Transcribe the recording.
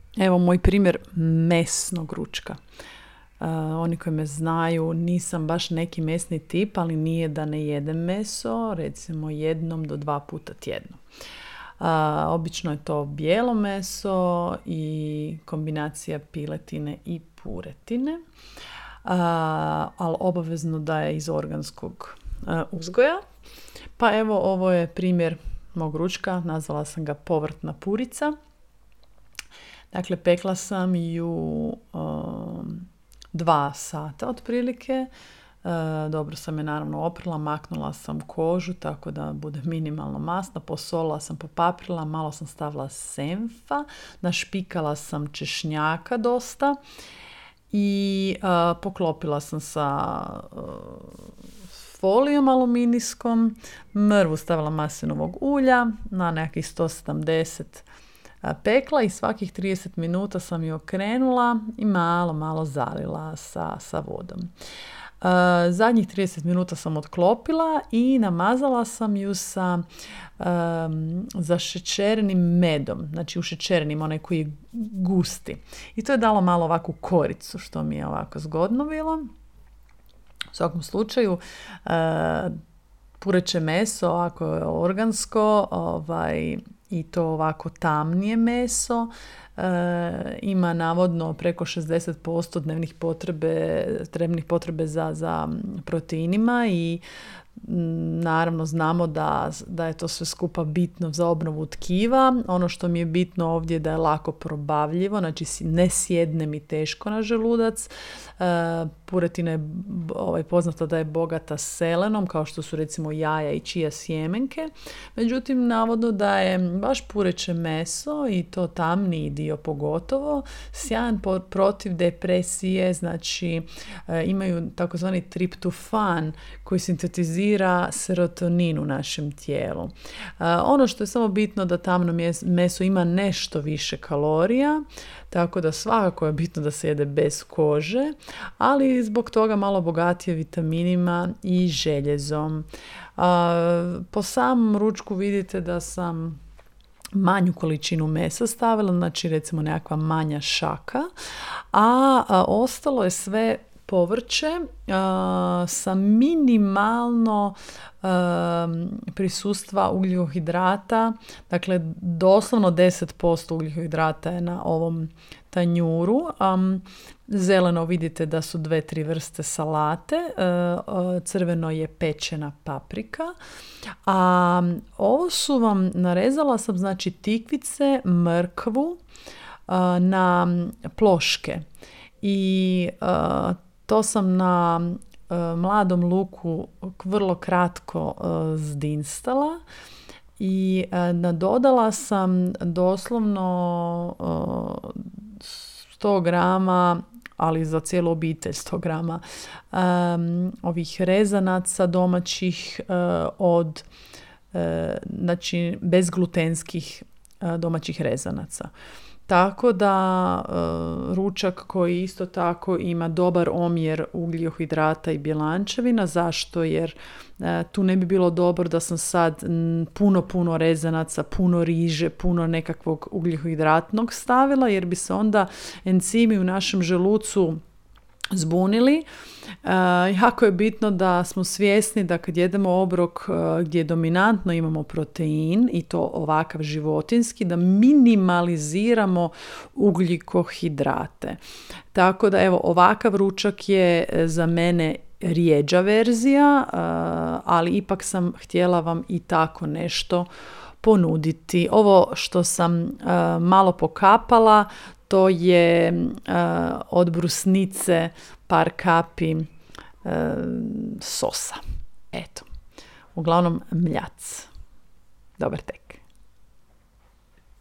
Evo moj primjer mesnog ručka. Oni koji me znaju, nisam baš neki mesni tip, ali nije da ne jedem meso, recimo 1 do 2 puta tjedno. Obično je to bijelo meso i kombinacija piletine i puretine, ali obavezno da je iz organskog uzgoja. Pa evo, ovo je primjer mog ručka, nazvala sam ga povrtna purica. Dakle, pekla sam ju 2 sata otprilike. Dobro sam je naravno oprala, maknula sam kožu tako da bude minimalno masna, posolila sam, popaprila, malo sam stavila senfa, našpikala sam češnjaka dosta i poklopila sam sa folijom aluminijskom, mrvu stavila maslinovog ulja na nekakvih 170 pekla i svakih 30 minuta sam ju okrenula i malo zalila sa vodom. Zadnjih 30 minuta sam otklopila i namazala sam ju sa zašećerenim medom, znači ušećerenim, onaj koji je gusti. I to je dalo malo ovakvu koricu, što mi je ovako zgodno bilo. U svakom slučaju, pureće meso, ako je organsko, i to ovako tamnije meso, ima navodno preko 60% dnevnih potrebe za proteinima i naravno znamo da je to sve skupa bitno za obnovu tkiva. Ono što mi je bitno ovdje je da je lako probavljivo, znači ne sjedne mi teško na želudac. Puretina je poznata da je bogata selenom, kao što su recimo jaja i čija sjemenke. Međutim, navodno da je baš pureće meso, i to tamniji dio pogotovo, sjajan protiv depresije, znači imaju takozvani triptofan koji sintetizira serotonin u našem tijelu. Ono što je samo bitno da tamno meso ima nešto više kalorija, tako da svakako je bitno da se jede bez kože, ali zbog toga malo bogatije vitaminima i željezom. Po samom ručku vidite da sam manju količinu mesa stavila, znači recimo nekakva manja šaka, a ostalo je sve povrće sa minimalno prisustva ugljikohidrata, dakle doslovno 10% ugljikohidrata je na ovom tanjuru. Zeleno vidite da su 2-3 vrste salate, crveno je pečena paprika, a ovo su vam, narezala sam znači tikvice, mrkvu na ploške i to sam na mladom luku vrlo kratko zdinstala i nadodala sam doslovno 100 grama, ali za cijelu obitelj 100 grama ovih rezanaca domaćih od znači bezglutenskih domaćih rezanaca. Tako da ručak koji isto tako ima dobar omjer ugljikohidrata i bjelančevina. Zašto? Jer tu ne bi bilo dobro da sam sad puno rezanaca, puno riže, puno nekakvog ugljikohidratnog stavila, jer bi se onda enzimi u našem želucu zbunili. Jako je bitno da smo svjesni da kad jedemo obrok gdje dominantno imamo protein, i to ovakav životinjski, da minimaliziramo ugljikohidrate. Tako da evo, ovakav ručak je za mene rjeđa verzija, ali ipak sam htjela vam i tako nešto ponuditi. Ovo što sam malo pokapala, to je od brusnice par kapi sosa. Eto, uglavnom mljac. Dobar tek.